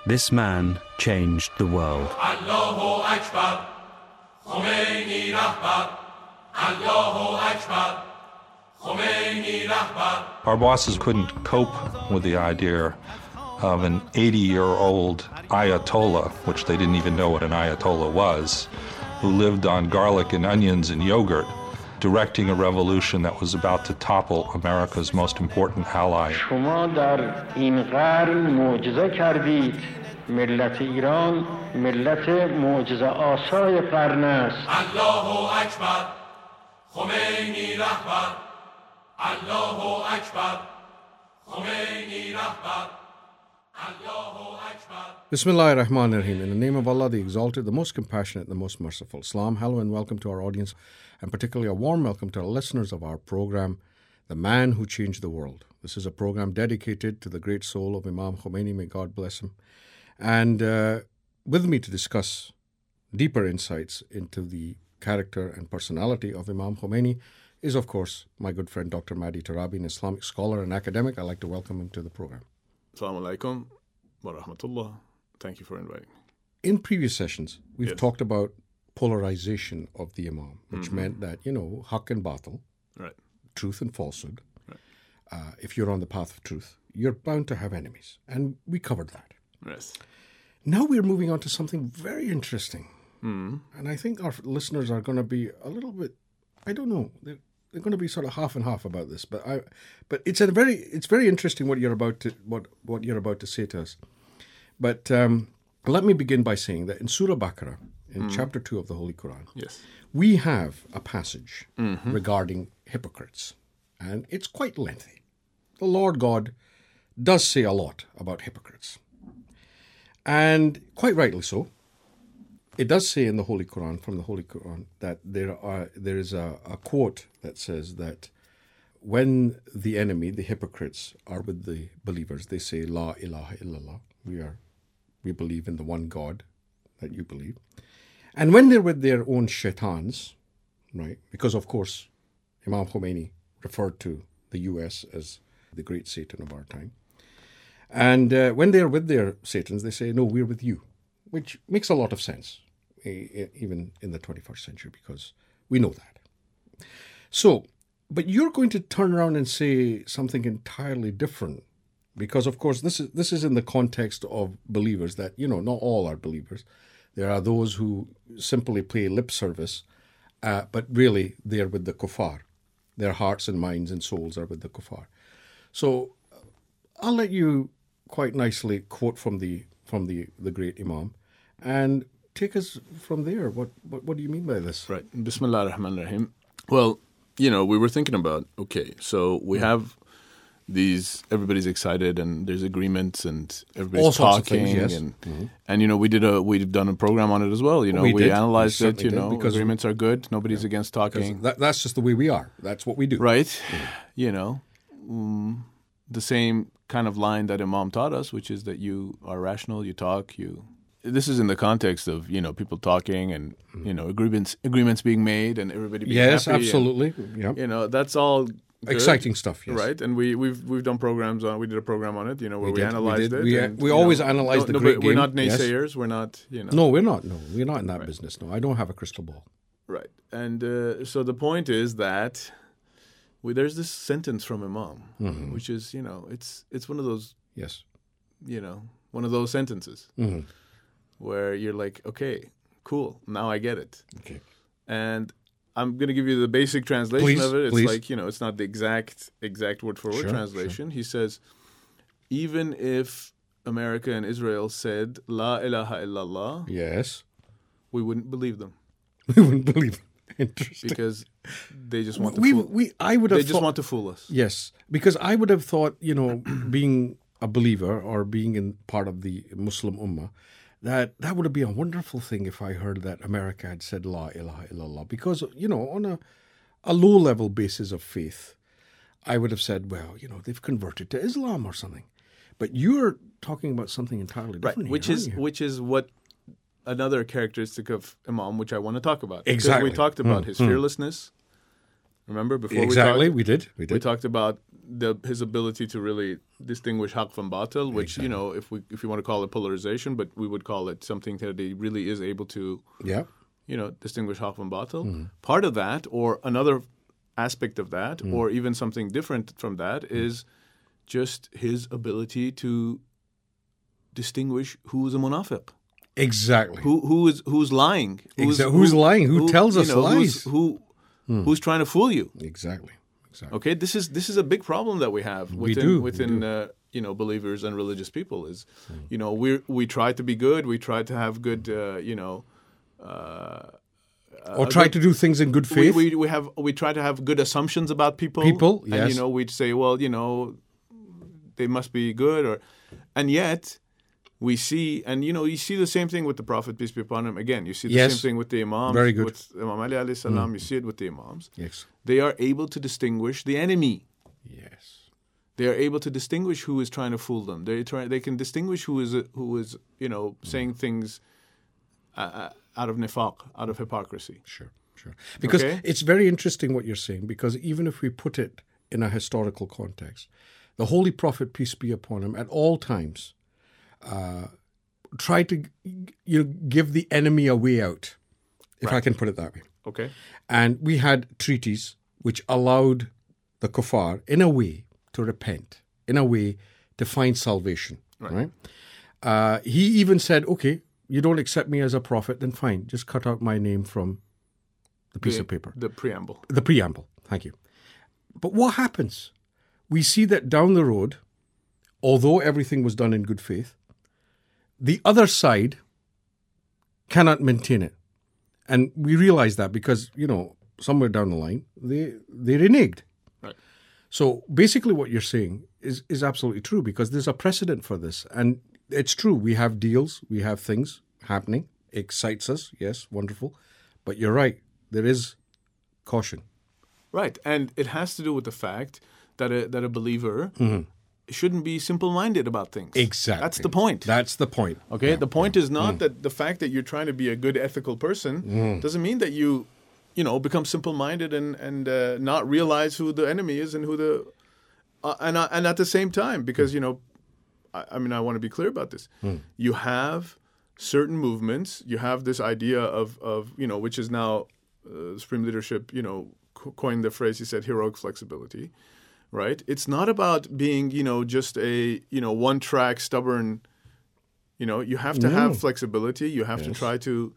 This man changed the world. Allahu Akbar, Khomeini Rahbar, Allahu Akbar, Khomeini Rahbar. Our bosses couldn't cope with the idea of an 80-year-old Ayatollah, which they didn't even know what an Ayatollah was, who lived on garlic and onions and yogurt, directing a revolution that was about to topple America's most important ally. شما در این قرن معجزه کردید. ملت ایران ملت معجزه آسای قرن است. Allahu Akbar, Khomeini Rahbar, Allahu Akbar, Khomeini Rahbar, Allahu Akbar. Bismillah ar-Rahman ar-Rahim. In the name of Allah, the Exalted, the Most Compassionate, the Most Merciful. Salam, hello and welcome to our audience, and particularly a warm welcome to our listeners of our program, The Man Who Changed the World. This is a program dedicated to the great soul of Imam Khomeini, may God bless him. And with me to discuss deeper insights into the character and personality of Imam Khomeini is, of course, my good friend Dr. Mahdi Tarabi, an Islamic scholar and academic. I'd like to welcome him to the program. Assalamu alaikum wa rahmatullah. Thank you for inviting me. In previous sessions, we've Yes. talked about polarization of the Imam, which meant that, haq and batil, Right. truth and falsehood. Right. If you're on the path of truth, you're bound to have enemies. And we covered that. Yes. Now we're moving on to something very interesting. And I think our listeners are going to be a little bit, I don't know, they're going to be sort of half and half about this. But it's very interesting what you're about to say to us. But let me begin by saying that in Surah Baqarah, in chapter 2 of the Holy Quran, Yes. we have a passage regarding hypocrites. And it's quite lengthy. The Lord God does say a lot about hypocrites. And quite rightly so. It does say in the Holy Quran, from the Holy Quran, that there is a quote that says that when the enemy, the hypocrites, are with the believers, they say, La ilaha illallah, we believe in the one God that you believe. And when they're with their own shaitans, right, because of course Imam Khomeini referred to the US as the great Satan of our time. And when they're with their Satans, they say, no, we're with you, which makes a lot of sense, even in the 21st century, because we know that. So, but you're going to turn around and say something entirely different, because, of course, this is in the context of believers that, not all are believers. There are those who simply pay lip service, but really they're with the kuffar. Their hearts and minds and souls are with the kuffar. So I'll let you quite nicely quote from the great Imam and take us from there. What do you mean by this? Right. Bismillah ar-Rahman ar-Rahim. Well, we were thinking about, so we have these, everybody's excited and there's agreements and everybody's all sorts talking. Of things, yes. And we've done a program on it as well. We analyzed it, because agreements are good. Nobody's against talking. That's just the way we are. That's what we do. Right. The same kind of line that Imam taught us, which is that you are rational, you talk, This is in the context of, people talking and, agreements being made and everybody being happy. Yes, absolutely. And, that's all good. Exciting stuff, yes. Right, and we've done programs on. We did a program on it, where we analyzed it. We always analyze the great game. We're not naysayers. Yes. We're not, No, we're not. No, we're not in that business. No, I don't have a crystal ball. Right, and so the point is that there's this sentence from Imam, which is, it's one of those, yes, one of those sentences where you're like, okay, cool, now I get it. Okay, and I'm going to give you the basic translation of it. It's like, it's not the exact word for word translation. Sure. He says, even if America and Israel said, La ilaha illallah, yes, we wouldn't believe them. We wouldn't believe them. Interesting. Because they just want to want to fool us. Yes, because I would have thought, being a believer or being in part of the Muslim Ummah, that would be a wonderful thing if I heard that America had said La ilaha illallah. Because, on a low-level basis of faith, I would have said, well, they've converted to Islam or something. But you're talking about something entirely different, right? Which is what another characteristic of Imam, which I want to talk about. Exactly. Because we talked about his fearlessness. Remember before we did. We talked about his ability to really distinguish haq from batil, which exactly. if you want to call it polarization, but we would call it something that he really is able to, distinguish haq from batil. Mm-hmm. Part of that, or another aspect of that, or even something different from that, is just his ability to distinguish who is a munafiq. Exactly. Who's lying? Who's lying? Who tells us lies? Who's trying to fool you? Exactly. Okay, this is a big problem that we have within believers and religious people. Is we try to be good, we try to have good or try to do things in good faith. We try to have good assumptions about people. Yes. And we'd say, well, they must be good, and yet we see, and you see the same thing with the Prophet, peace be upon him. Again, you see the same thing with the Imams. Very good. With Imam Ali alayhi salam, you see it with the Imams. Yes. They are able to distinguish the enemy. Yes. They are able to distinguish who is trying to fool them. They can distinguish who is saying things out of nifaq, out of hypocrisy. Sure. Because it's very interesting what you're saying, because even if we put it in a historical context, the Holy Prophet, peace be upon him, at all times try to give the enemy a way out, if I can put it that way. Okay. And we had treaties which allowed the kuffar, in a way, to repent, in a way, to find salvation. Right? He even said, okay, you don't accept me as a prophet, then fine, just cut out my name from the piece of paper. The preamble. The preamble, thank you. But what happens? We see that down the road, although everything was done in good faith, the other side cannot maintain it. And we realize that because, somewhere down the line, they reneged. Right. So basically what you're saying is absolutely true, because there's a precedent for this. And it's true. We have deals. We have things happening. It excites us. Yes, wonderful. But you're right. There is caution. Right. And it has to do with the fact that a believer shouldn't be simple-minded about things. Exactly. That's the point. Okay? Yeah. The point is not that the fact that you're trying to be a good ethical person doesn't mean that you become simple-minded and not realize who the enemy is and who the... and at the same time, because, I want to be clear about this. You have certain movements. You have this idea of which is now Supreme Leadership, coined the phrase, he said, heroic flexibility. Right? It's not about being, just a, one-track, stubborn, you have to have flexibility. You have to try to,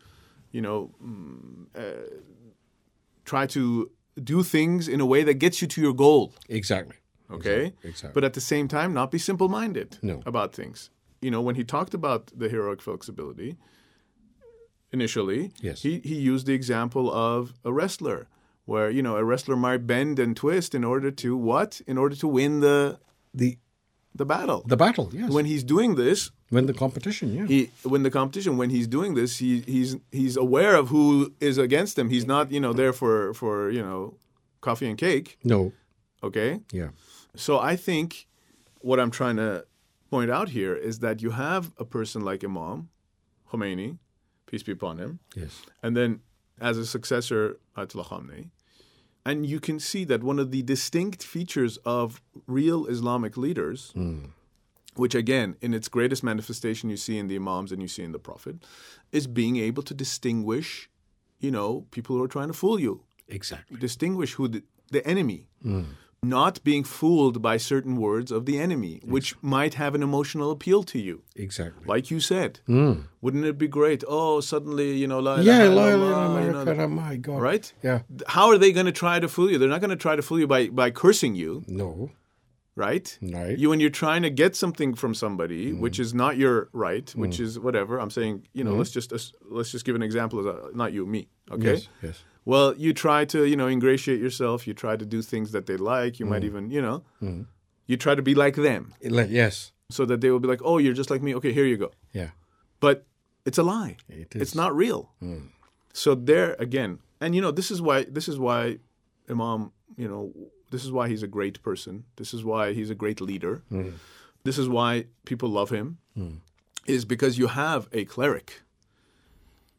try to do things in a way that gets you to your goal. Exactly. Okay? Exactly. But at the same time, not be simple-minded No. about things. When he talked about the heroic flexibility, initially, he used the example of a wrestler, where, a wrestler might bend and twist in order to what? In order to win the battle. The battle, yes. When he's doing this... Win the competition, yeah. When he's doing this, he's aware of who is against him. He's not, there for coffee and cake. No. Okay? Yeah. So I think what I'm trying to point out here is that you have a person like Imam Khomeini, peace be upon him. Yes. And then as a successor, Ayatollah Khamenei. And you can see that one of the distinct features of real Islamic leaders, which again, in its greatest manifestation you see in the Imams and you see in the Prophet, is being able to distinguish, people who are trying to fool you. Exactly. Distinguish who the enemy. Not being fooled by certain words of the enemy, which might have an emotional appeal to you. Exactly. Like you said. Wouldn't it be great? Oh, suddenly, La ilaha illallah, my God. Right? Yeah. How are they going to try to fool you? They're not going to try to fool you by cursing you. No. Right? Right. When you're trying to get something from somebody, which is not your right, which is whatever. I'm saying, let's just give an example. Not you, me. Okay? Yes. Well, you try to, ingratiate yourself. You try to do things that they like. You might even, you try to be like them. Yes. So that they will be like, oh, you're just like me. Okay, here you go. Yeah. But it's a lie. It is. It's not real. So there again, and this is why Imam, this is why he's a great person. This is why he's a great leader. This is why people love him, is because you have a cleric,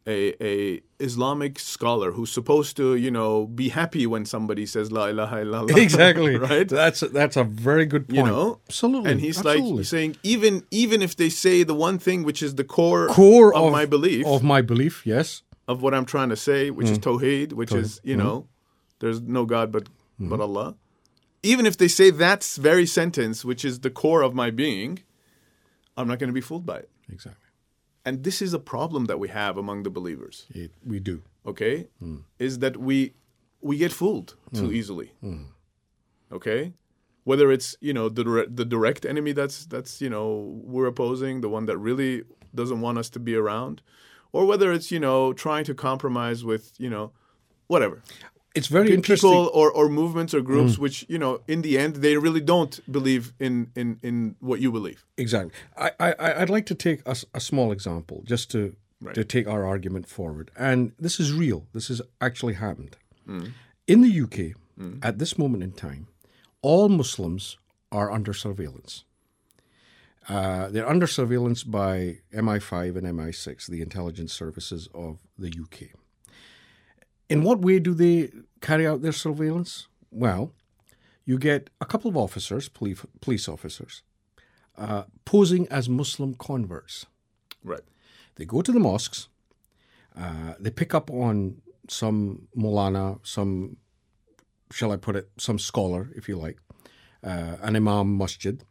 a Islamic scholar who's supposed to, be happy when somebody says La ilaha illallah. Exactly. Right? That's a very good point. Absolutely. And he's saying, even if they say the one thing which is the core of my belief. Of my belief, yes. Of what I'm trying to say, which is Tawheed, which is, there's no God but Allah. Even if they say that very sentence, which is the core of my being, I'm not going to be fooled by it. Exactly. And this is a problem that we have among the believers. We do. Okay? Is that we get fooled too easily. Okay? Whether it's, the direct enemy that's we're opposing, the one that really doesn't want us to be around, or whether it's, trying to compromise with, whatever. It's very interesting. People or movements or groups which, in the end, they really don't believe in what you believe. Exactly. I'd like to take a small example just to take our argument forward. And this is real. This has actually happened. In the UK, at this moment in time, all Muslims are under surveillance. They're under surveillance by MI5 and MI6, the intelligence services of the UK. In what way do they carry out their surveillance? Well, you get a couple of officers, police officers, posing as Muslim converts. Right. They go to the mosques. They pick up on some Molana, some scholar, if you like, an Imam Masjid,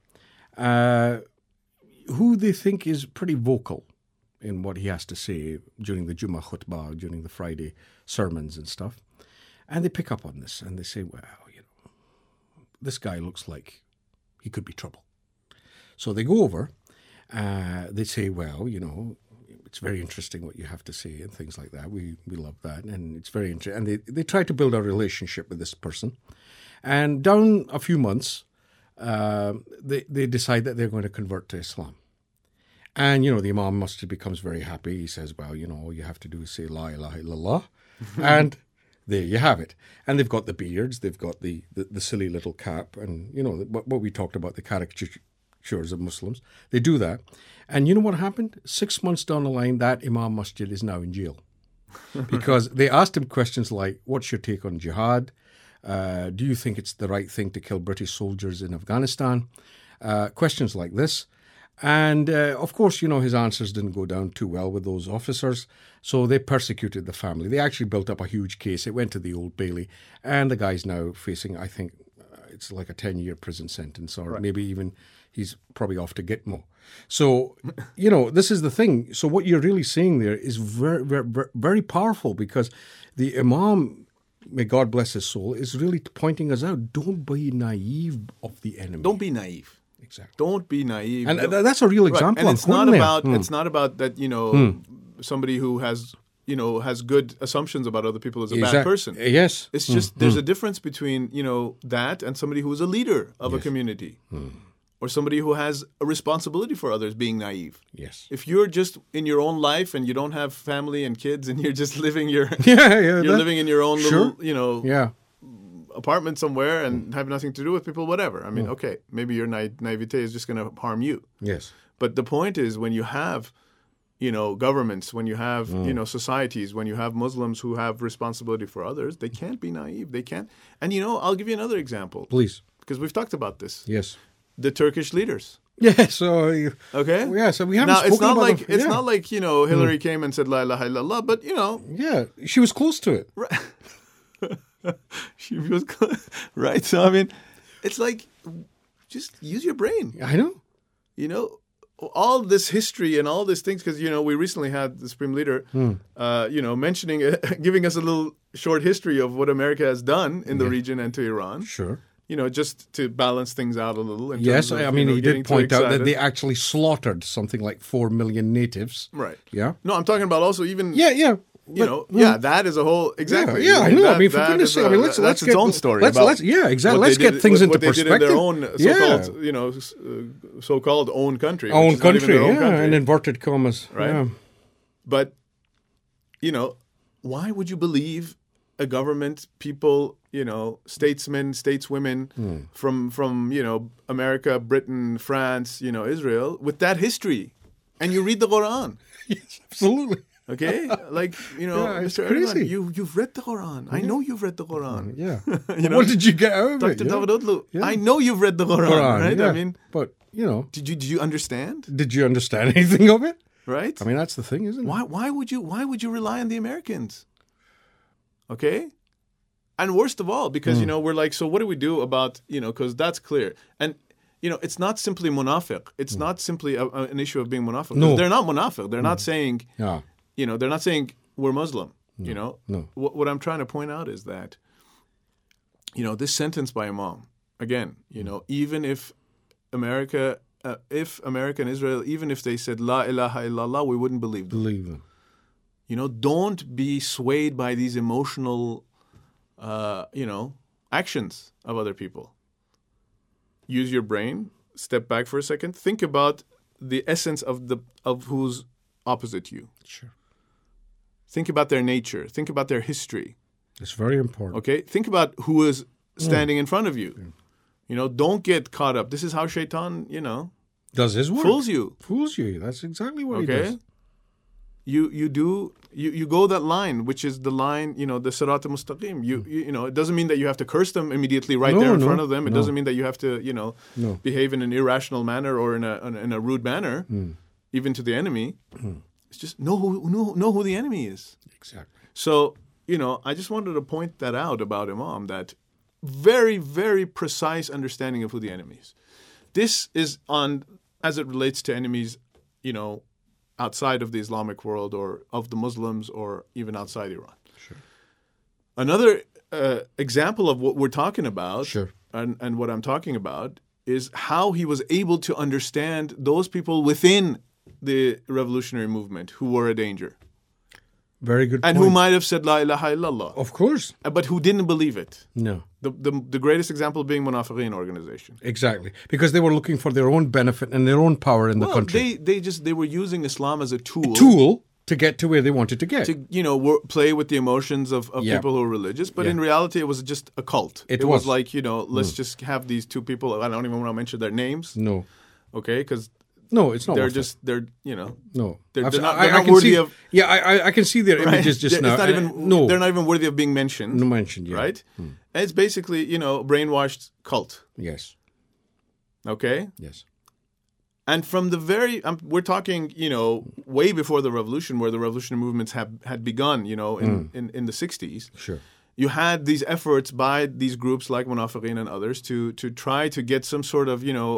who they think is pretty vocal in what he has to say during the Jummah khutbah, during the Friday sermons and stuff. And they pick up on this and they say, well, this guy looks like he could be trouble. So they go over, they say, well, it's very interesting what you have to say and things like that. We love that. And it's very interesting. And they try to build a relationship with this person. And down a few months, they decide that they're going to convert to Islam. And, the Imam Masjid becomes very happy. He says, well, all you have to do is say La ilaha illallah. And there you have it. And they've got the beards. They've got the silly little cap. And, what we talked about, the caricatures of Muslims. They do that. And you know what happened? 6 months down the line, that Imam Masjid is now in jail. Because they asked him questions like, what's your take on jihad? Do you think it's the right thing to kill British soldiers in Afghanistan? Questions like this. And, of course, his answers didn't go down too well with those officers, so they persecuted the family. They actually built up a huge case. It went to the Old Bailey, and the guy's now facing, I think, it's like a 10-year prison sentence, or maybe even he's probably off to Gitmo. So, this is the thing. So what you're really seeing there is very, very, very powerful, because the Imam, may God bless his soul, is really pointing us out, don't be naive of the enemy. Don't be naive. Exactly. Don't be naive. And that's a real example. Right. And it's not about that, somebody who has good assumptions about other people is a bad person. Yes. It's just there's a difference between, that and somebody who is a leader of a community. Or somebody who has a responsibility for others being naive. Yes. If you're just in your own life and you don't have family and kids and you're just living you're living in your own little, apartment somewhere and have nothing to do with people, whatever. I mean, okay, maybe your naivete is just going to harm you. Yes. But the point is, when you have, governments, when you have, societies, when you have Muslims who have responsibility for others, they can't be naive. They can't. And, I'll give you another example. Please. Because we've talked about this. Yes. The Turkish leaders. Yeah, so okay. Yeah, so we haven't spoken it's not about like it's not like Hillary came and said La ilaha illallah, but yeah, she was close to it. Right. She was right. So I mean, it's like just use your brain. I know. All this history and all these things, because we recently had the Supreme Leader, mentioning, giving us a little short history of what America has done in the region and to Iran. Sure. Just to balance things out a little. Yes, I mean, he did point out that they actually slaughtered something like 4 million natives. Right. Yeah. No, I'm talking about also even. Yeah. That is a whole exactly. Yeah, I know. I mean, for goodness' sake, that's its own story. Let's get things into perspective. What they did in their own so-called own country. Own country, in inverted commas, right? Yeah. But why would you believe a government, people, statesmen, stateswomen from America, Britain, France, Israel, with that history, and you read the Quran? Yes, absolutely. Okay, like Mr. Erdogan, you've read the Quran. I know you've read the Quran. Yeah. What did you get out of it? Dr. Davutoglu, I know you've read the Quran, right? Yeah. I mean, but did you understand? Did you understand anything of it? Right. I mean, that's the thing, isn't it? Why would you rely on the Americans? Okay. And worst of all, because we're like, so what do we do about because that's clear. And it's not simply munafiq. It's not simply an issue of being munafiq. No. They're not munafiq. They're not saying, Yeah. they're not saying we're Muslim. No. What I'm trying to point out is that, this sentence by Imam, again, even if America and Israel, even if they said La ilaha illallah, we wouldn't believe them. Don't be swayed by these emotional, actions of other people. Use your brain. Step back for a second. Think about the essence of who's opposite you. Sure. Think about their nature. Think about their history. It's very important. Okay? Think about who is standing in front of you. Don't get caught up. This is how Shaitan, does his work. Fools you. That's exactly what he does. You go that line, which is the line, the Sirat al-Mustaqim. It doesn't mean that you have to curse them immediately there in front of them. It doesn't mean that you have to, behave in an irrational manner or in a rude manner, even to the enemy. It's just know who the enemy is. Exactly. So, I just wanted to point that out about Imam, that very, very precise understanding of who the enemy is. This is as it relates to enemies, outside of the Islamic world or of the Muslims or even outside Iran. Sure. Another example of what we're talking about sure. and what I'm talking about is how he was able to understand those people within the revolutionary movement who were a danger. Very good and point. who might have said La ilaha illallah. Of course. But who didn't believe it. No. The greatest example being Munafiqeen organization. Exactly. Because they were looking for their own benefit and their own power in the country. They were using Islam as a tool. A tool to get to where they wanted to get. To, play with the emotions of people who are religious. But in reality, it was just a cult. It was like, let's just have these two people. I don't even want to mention their names. No. Okay? Because... No, it's not. They're No, they're not worthy of. Yeah, I can see their images just now. It's not even. No, they're not even worthy of being mentioned. No mentioned, yeah. Right? And it's basically brainwashed cult. Yes. Okay. Yes. And from the we're talking way before the revolution, where the revolutionary movements had begun. In the 60s. Sure. You had these efforts by these groups like Munafiqeen and others to try to get some sort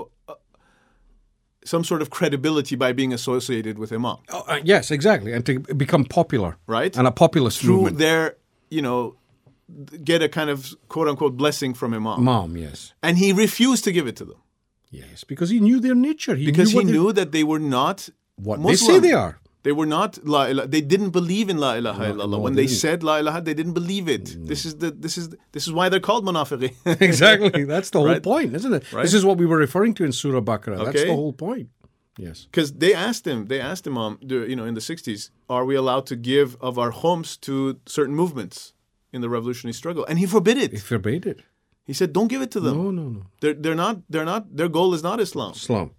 of credibility by being associated with Imam. Yes, exactly. And to become popular. Right. And a populist movement. Through their, get a kind of quote-unquote blessing from Imam. Yes. And he refused to give it to them. Yes, because he knew their nature. He knew that they were not what Muslim. They say they are. They were not La ilaha. They didn't believe in La ilaha illallah. When they said La ilaha, they didn't believe it. No. This is why they're called Munafiqeen. Exactly. That's the whole point, isn't it? Right? This is what we were referring to in Surah Baqarah. Okay. That's the whole point. Yes. Because they asked him, in the 60s, are we allowed to give of our khums to certain movements in the revolutionary struggle? And he forbid it. He forbade it. He said, don't give it to them. No. They're not, their goal is not Islam.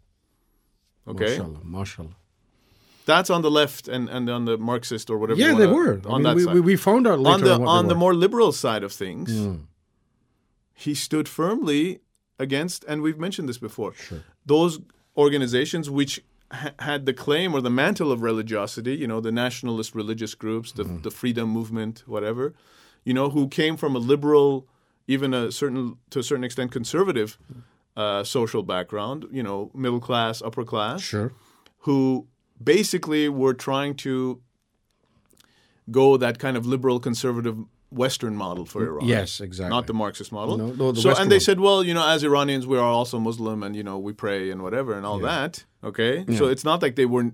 Okay? Mashallah. That's on the left and on the Marxist or whatever. Yeah, they were. We found out later on the more liberal side of things, he stood firmly against, and we've mentioned this before, those organizations which had the claim or the mantle of religiosity, the nationalist religious groups, the freedom movement, whatever, who came from a liberal, even to a certain extent conservative social background, middle class, upper class, who basically were trying to go that kind of liberal conservative Western model for Iran. Yes, exactly. Not the Marxist model. No, and they said, well, as Iranians, we are also Muslim and, we pray and whatever and all that. Okay? Yeah. So it's not like they were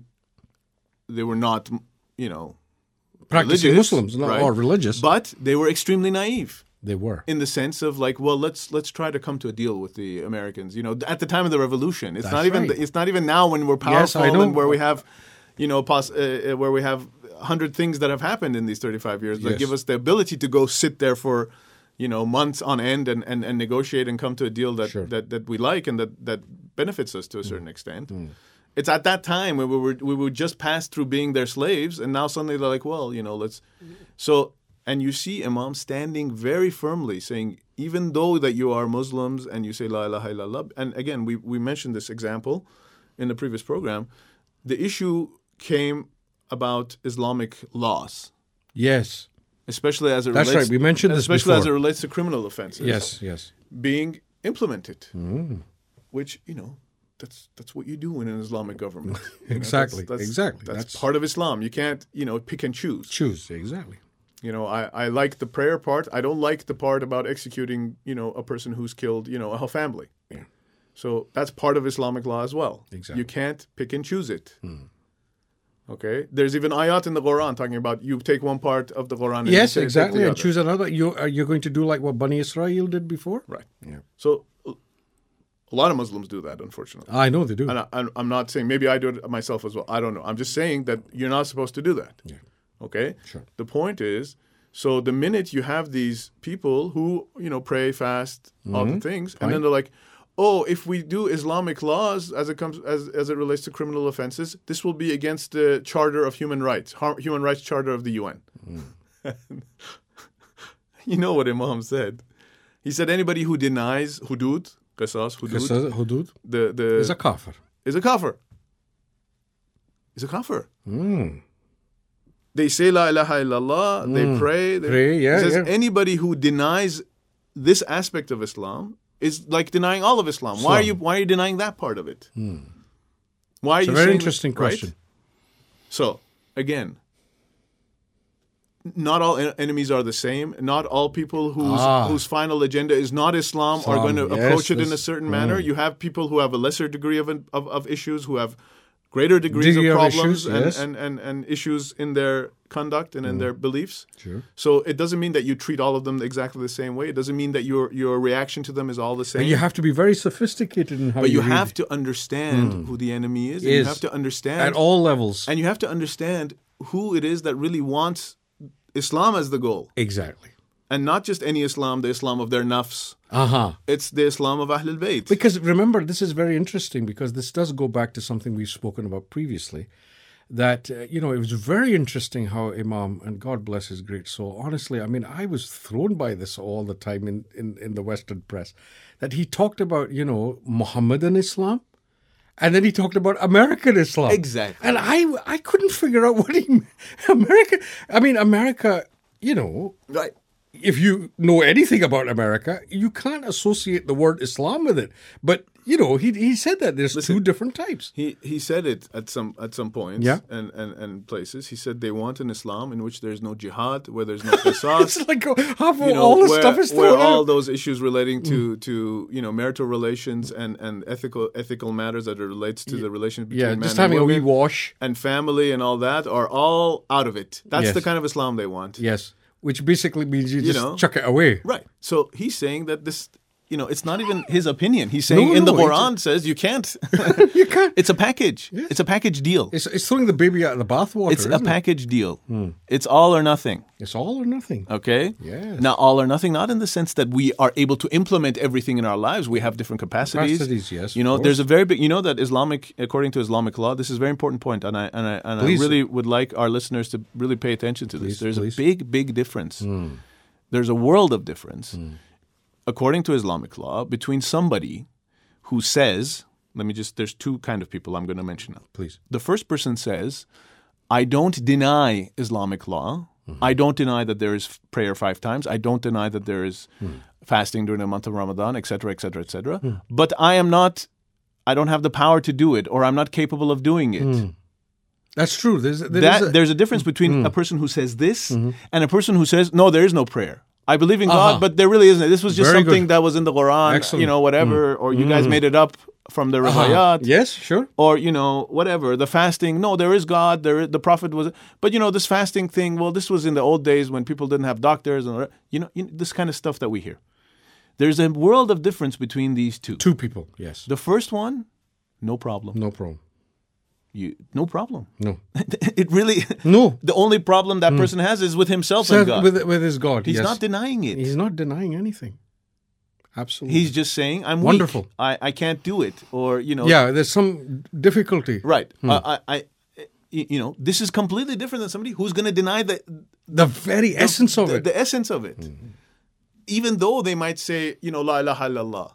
not, practicing religious, Muslims right? Or religious. But they were extremely naive. They were. In the sense of like, well, let's try to come to a deal with the Americans. At the time of the revolution, it's not even now when we're powerful and where we have, where we have 100 things that have happened in these 35 years that give us the ability to go sit there for, months on end and negotiate and come to a deal that we like and that benefits us to a certain extent. It's at that time when we were just passed through being their slaves, and now suddenly they're like, well, let's. So, and you see Imam standing very firmly, saying, even though that you are Muslims and you say La ilaha illallah, and again, we mentioned this example in the previous program, the issue came about Islamic laws. Yes. Especially as it relates. That's right. We mentioned this before. Especially as it relates to criminal offenses. Yes. Being implemented, which that's what you do in an Islamic government. Exactly. That's part of Islam. You can't pick and choose. Exactly. I like the prayer part. I don't like the part about executing a person who's killed a whole family. Yeah. So that's part of Islamic law as well. Exactly. You can't pick and choose it. Okay, there's even ayat in the Quran talking about you take one part of the Quran. And yes, exactly, and choose another. You're going to do like what Bani Israel did before, right? Yeah. So a lot of Muslims do that, unfortunately. I know they do, and I'm not saying maybe I do it myself as well. I don't know. I'm just saying that you're not supposed to do that. Yeah. Okay. Sure. The point is, so the minute you have these people who pray, fast, all the things, and then they're like, oh, if we do Islamic laws as it relates to criminal offenses, this will be against the Charter of Human Rights, Human Rights Charter of the UN. You know what Imam said? He said anybody who denies hudud, qisas, hudud, is a kafir. Is a kafir. They say La ilaha illallah, they pray. Yeah, he says anybody who denies this aspect of Islam is like denying all of Islam. Why are you denying that part of it? Why are it's you a very interesting question. Right? So, again, not all enemies are the same. Not all people whose final agenda is not Islam are going to approach it in a certain manner. You have people who have a lesser degree of issues, who have greater degrees of problems and issues in their conduct and in their beliefs. Sure. So it doesn't mean that you treat all of them exactly the same way. It doesn't mean that your reaction to them is all the same. But you have to be very sophisticated in how you have to understand who the enemy is. And you have to understand at all levels. And you have to understand who it is that really wants Islam as the goal. Exactly. And not just any Islam, the Islam of their nafs. It's the Islam of Ahlul Bayt. Because remember, this is very interesting because this does go back to something we've spoken about previously. That, it was very interesting how Imam, and God bless his great soul, honestly, I mean, I was thrown by this all the time in the Western press, that he talked about, Muhammadan Islam, and then he talked about American Islam. Exactly. And I couldn't figure out what he meant. America, Right. If you know anything about America, you can't associate the word Islam with it. But he said that there's two different types. He said it at some points, yeah, and places. He said they want an Islam in which there's no jihad, where there's no qisas. It's like all the stuff is where all those issues relating to marital relations and ethical matters that relates to the relations between man just and having women, a wee wash and family and all that are all out of it. That's the kind of Islam they want. Yes. Which basically means you just chuck it away. Right. So he's saying that this, it's not even his opinion. He's saying the Quran says you can't. You can't. It's a package. Yes. It's a package deal. It's throwing the baby out of the bathwater. It's a package deal. It's all or nothing. It's all or nothing. Okay? Yes. Now, all or nothing, not in the sense that we are able to implement everything in our lives. We have different capacities. Yes. There's a very big, that according to Islamic law, this is a very important point, and I really would like our listeners to really pay attention to this. There's a big, big difference. There's a world of difference, according to Islamic law, between somebody who says, there's two kind of people I'm going to mention now. Please. The first person says, I don't deny Islamic law. I don't deny that there is prayer 5 times. I don't deny that there is fasting during the month of Ramadan, etc., etc., etc. But I don't have the power to do it, or I'm not capable of doing it. That's true. There's a difference between a person who says this and a person who says, no, there is no prayer. I believe in God, but there really isn't. This was just something that was in the Quran, excellent, whatever, or you guys made it up from the riwayat. Yes, sure. Or, whatever. The fasting, no, there is God, the Prophet was... But, this fasting thing, well, this was in the old days when people didn't have doctors, and this kind of stuff that we hear. There's a world of difference between these two. Two people, yes. The first one, no problem. No problem. No problem. No. It really... No. The only problem that person has is with himself and God. With his God, He's not denying it. He's not denying anything. Absolutely. He's just saying, I'm wonderful. weak. I can't do it. Or, Yeah, there's some difficulty. Right. This is completely different than somebody who's going to deny the very essence of it. The essence of it. Mm-hmm. Even though they might say, La ilaha illallah.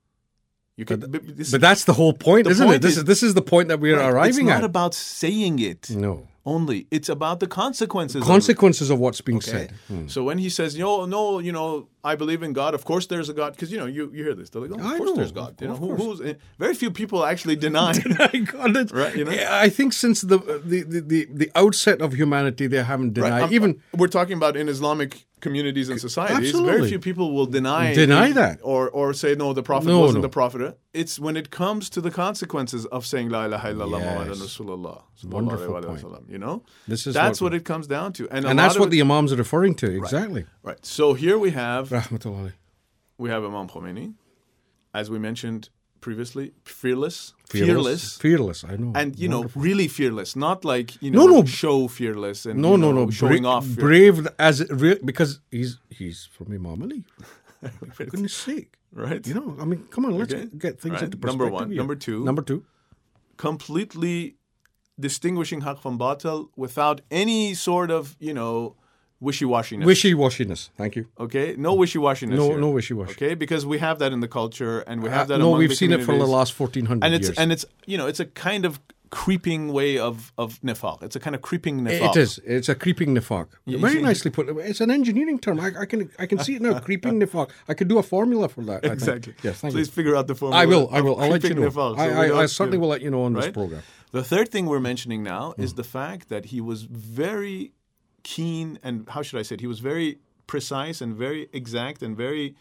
But that's the whole point, isn't it? This is the point that we're arriving at. It's not about saying it. No. Only. It's about the consequences. Consequences of what's being said. So when he says, no, I believe in God. Of course there's a God. Because, you hear this. They're like, of course there's God. Very few people actually deny God. Right? I think since the outset of humanity, they haven't denied. Right. We're talking about in Islamic communities and societies. Absolutely. Very few people will deny that. Or say, no, the Prophet wasn't the Prophet. It's when it comes to the consequences of saying, La ilaha illallah Muhammadan Rasulullah. Wonderful point. That's what it comes down to. And that's what the Imams are referring to, exactly. Right. So here we have Rahmatullah. We have Imam Khomeini, as we mentioned previously, fearless. I know. And really fearless, not like show fearless and showing off. Brave because he's from Imam Ali. For goodness sake, right? Come on, let's get things into perspective. Number one, here. Number two, completely distinguishing haq from batil without any sort of wishy-washiness. Wishy-washiness. Thank you. Okay, no wishy-washiness. No wishy-washy. Okay, because we have that in the culture, and we have that. We've seen it for the last 1400 years. And it's a kind of creeping way of nifaq. It's a kind of creeping nifaq. It is. It's a creeping nifaq. Very nicely put. It's an engineering term. I can see it now. Creeping nifaq. I could do a formula for that. Exactly. Yes. Thank Please you. figure out the formula. I will. I'll let you know. Nifaq, I certainly will let you know on this program. The third thing we're mentioning now is the fact that he was very keen, and how should I say it? He was very precise and very exact and very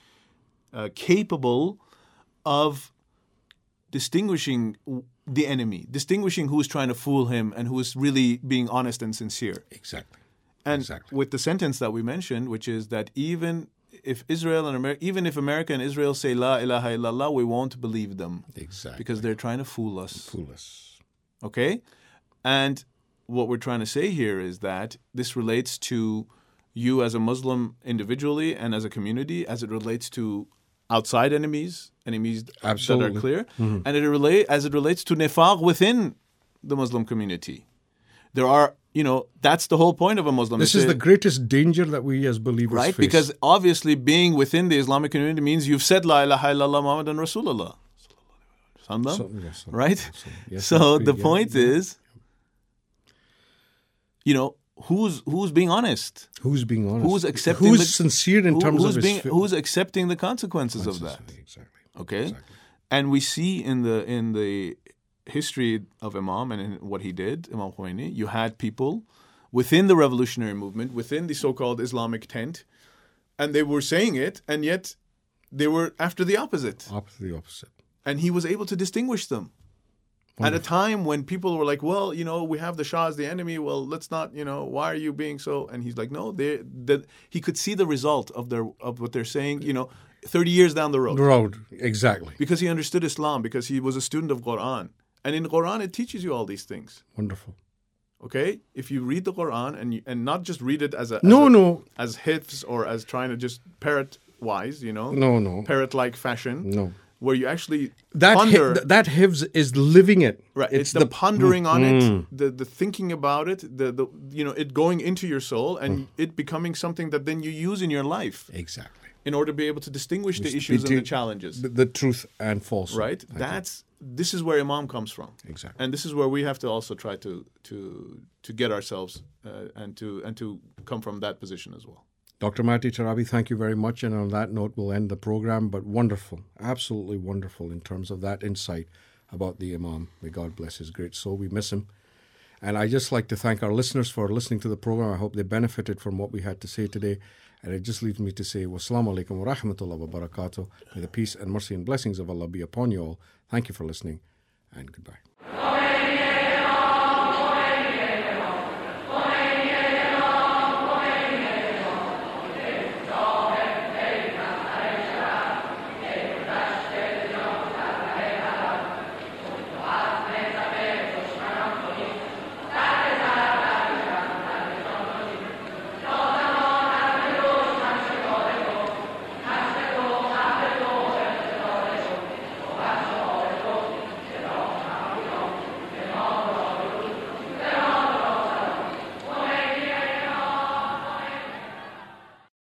capable of distinguishing the enemy, distinguishing who's trying to fool him and who's really being honest and sincere. Exactly. And with the sentence that we mentioned, which is that even if America and Israel say La ilaha illallah, we won't believe them. Exactly. Because they're trying to fool us. Okay? And what we're trying to say here is that this relates to you as a Muslim individually and as a community, as it relates to outside enemies Absolutely. that are clear, and as it relates to nifaq within the Muslim community. There are, that's the whole point of a Muslim. This is the greatest danger that we as believers face. Because obviously being within the Islamic community means you've said La ilaha illallah Muhammadan Rasulullah. Right? So the point is, who's being honest? Who's being honest? Who's accepting? Who's sincere in terms of who's accepting the consequences of that? Exactly. Okay, exactly. And we see in the history of Imam and in what he did, Imam Khomeini, you had people within the revolutionary movement, within the so-called Islamic tent, and they were saying it, and yet they were after the opposite. And he was able to distinguish them. Wonderful. At a time when people were like, well, we have the Shah as the enemy. Well, let's not, why are you being so? And he's like, no, he could see the result of what they're saying, 30 years down the road. Exactly. Because he understood Islam, because he was a student of Quran. And in Quran, it teaches you all these things. Wonderful. Okay? If you read the Quran and not just read it as as hifz or as trying to just parrot-wise, parrot-like fashion. No. Where you actually ponder. That hifz is living it. Right. It's the pondering on it, the thinking about it, the it going into your soul and it becoming something that then you use in your life. Exactly. In order to be able to distinguish the issues and the challenges. The truth and false. Right. This is where Imam comes from. Exactly. And this is where we have to also try to get ourselves and to come from that position as well. Dr. Mahdi Tarabi, thank you very much. And on that note, we'll end the program. But wonderful, absolutely wonderful in terms of that insight about the Imam. May God bless his great soul. We miss him. And I just like to thank our listeners for listening to the program. I hope they benefited from what we had to say today. And it just leaves me to say, wassalamu alaikum wa rahmatullahi wa barakatuh. May the peace and mercy and blessings of Allah be upon you all. Thank you for listening, and goodbye.